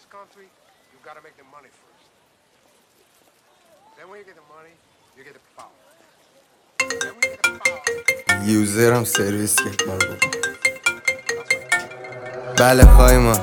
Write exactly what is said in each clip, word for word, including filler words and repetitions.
this country, you gotta make the money first. Then when you get the money, you get the power. Then when you get the power... یوزرم سرویس کرد ما رو. بله خواهی ما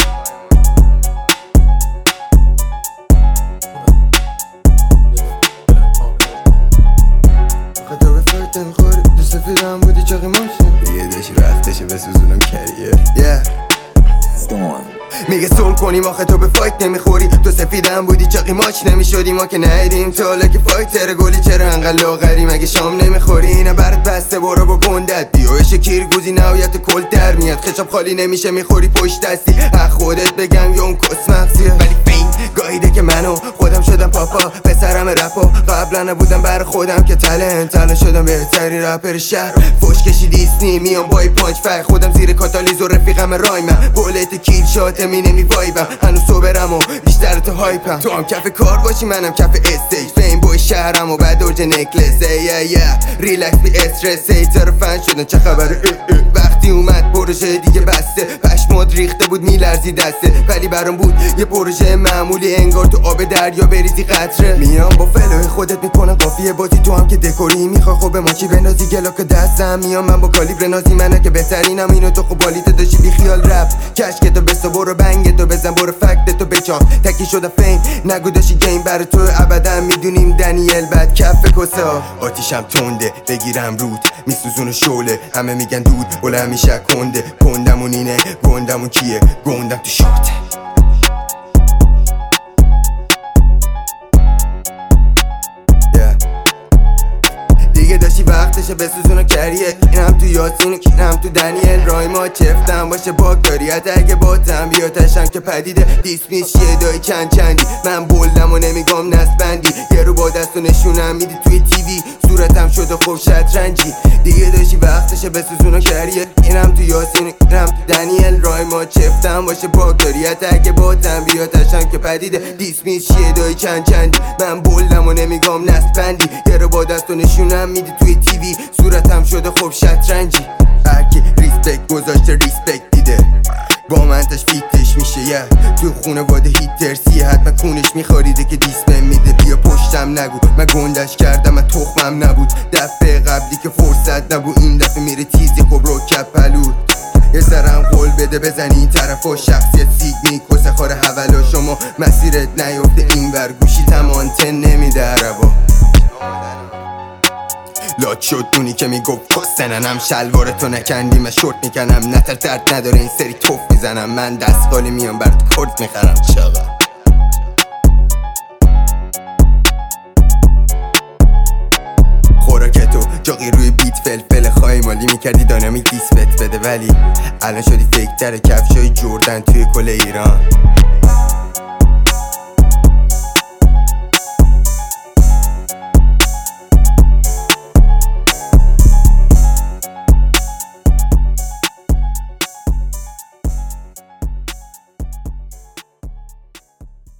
خدا به فرد نمیخوری دو سفیدم بودی چاقی ماشین دیگه داشی وقتشه بسوزونم کریر yeah. میگه سول کنیم آخه تو به فایت نمیخوری تو سفیدم بودی چاقی ماچ نمیشدی ما که نهیدیم تا حالا که فایتر گلی چرا انقدر لاغری مگه شام نمیخوری اینه برات بسته برو با گندت بیایش کیرگوزی نهایت کل در میاد خشاب خالی نمیشه میخوری پشت دستی اخ خودت بگم یا اون کس مغزیه ولی فین گاهیده که منو خودم شدم پاپا پسرم رپا قبلا نبودم بر خودم که تلنت الان شدم بهترین رپر شهر فوش کشی دیسنی میام بای پانچ فک خودم زیر کاتالیز و رفیقم رایمم بولت کیل شات می نمی وایبم هنوز صبرم و بیشتر تو هایپم تو هم کف کار باشی منم کف استیج فیم بای شهرم و بعد درج نکلس ای ای ای ریلکس بی استرس ایتر فن شدن چه خبره وقتی اومد پروژه دیگه بسته پشمات ریخته بود میلرزی دسته ولی برام بود یه پروژه معمولی انگار تو آب دریا بریزی قطره میام با فلوی خودت میکنم قافیه بازی تو هم که دکوری میخوای خب به ما چی بندازی گلاک دستم میام من با کالیبر نازی منه که بهترینم اینو تو خب بالیت داشتی بی خیال رپ کشک تو بسا برو بنگ تو بزن برو فکت تو بچاف تکی شده فیم نگو داشتی گیم برای تو ابدا میدونیم دنیل بعد کف کسا آتیشم تنده بگیرم رود میسوزون شوله همه میگن دود بله همیشه کنده کندمون اینه گندمون کیه گندم تو شورته دیگه داشتی وقتشه بسوزونو کریه اینم تو یاسین اینم تو دنیل رای ما چفتم باشه باگ داری حتی اگه باتم بیا تشم که پدیده دیسمیش یه دای چند چندی من بلدم و نمیگم نست بندی یه رو با دست و نشونم میدی توی تیوی صورتم شده خوب شطرنجی دیگه داشتی وقتشه بسوزونو کریه اینم تو یاسین اینم تو دنیل رای ما چفتم باشه باگ داری حتی اگه باتم بیا تشم که پدیده دیسمیش یه دای چند چندی من بلدم و نمیگم نست بندی یه رو با دست و نشونم میدی توی تیوی صورتم شده خوب شطرنجی هرکی ریسپکت گذاشته ریسپکت دیده با من تشفیتش میشه یه تو خونه واده هیترسیه حتما کونش میخوریده که دیسپم میده بیا پشتم نگو من گندش کردم من تخمم نبود دفعه قبلی که فرصت نبود این دفعه میره تیزی خب رو کپلود یه سرم قول بده بزنی این طرف و شخصیت سیگنی کسه خاره حولا شما مسیرت نیفته این ور گوشی تمانتن نمیده عربا لات شد دونی که میگفت کستننم شلوارتو نکندی من شورت میکنم نتر درد نداره این سری توف میزنم من دستقالی میام برات کرد میخرم چاقا خوراکتو جاقی روی بیت فلفل خواهی مالی میکردی دانامیک دیسپت بده ولی الان شدی فکر تر کفشای جردن توی کل ایران